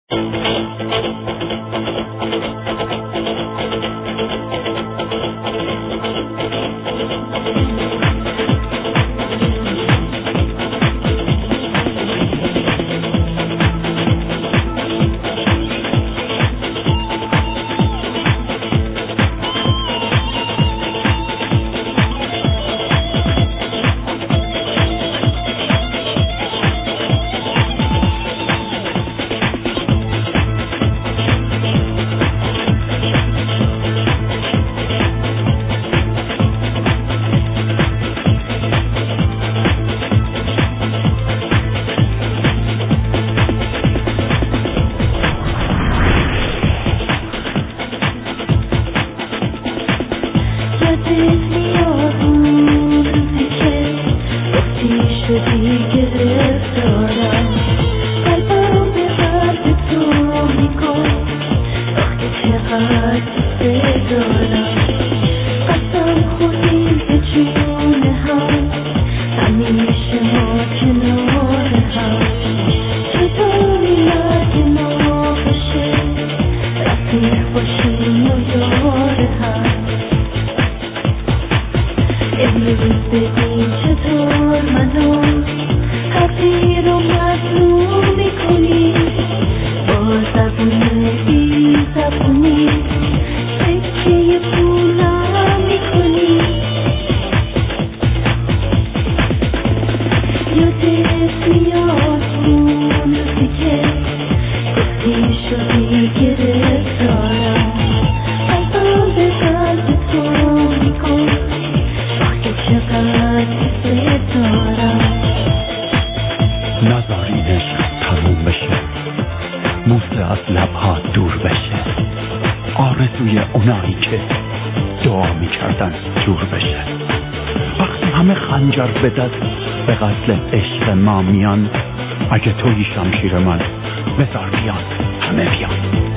به دست به قتل عشق ما میان، اگه توی شمشیر من بذار بیان، همه بیان.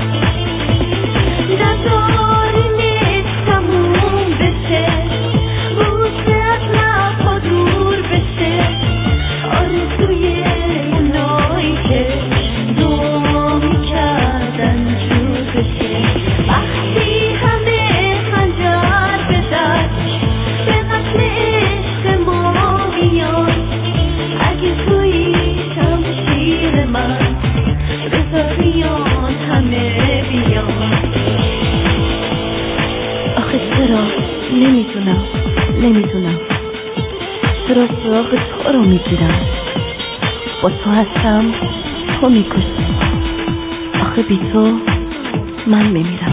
نذاری نیست تموم بشه، بوسه از لبها دور بشه، آرزوی اونایی که دعا میکردن جور بشه. وقتی همه خنجر به دست به قتل عشق ما میان، اگه توی شمشیر من بذار بیان، همه بیان. آخه چرا نمیدونم چرا سراغ تو رو میگیرم، با تو هستم تو میکشی، آخه بی تو من میمیرم.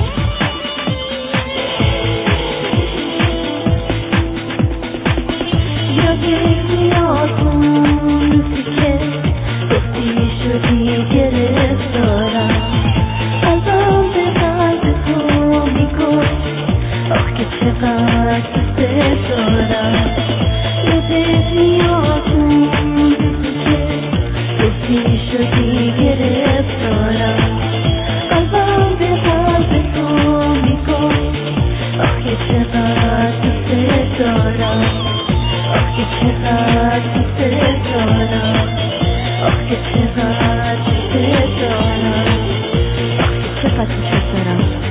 یادت میاد اون روزی که گفتی شدی گرفتارم، قلبم به قلب تو میگفت آخ که چقدر دوست دارم. یادت میاد اون روزی که گفتی شدی گرفتارم، قلبم به قلب تو میگفت آخ که چقدر دوست دارم، آخ که چقدر دوست دارم، آخ که چقدر دوست دارم، آخ که چقدر دوست دارم.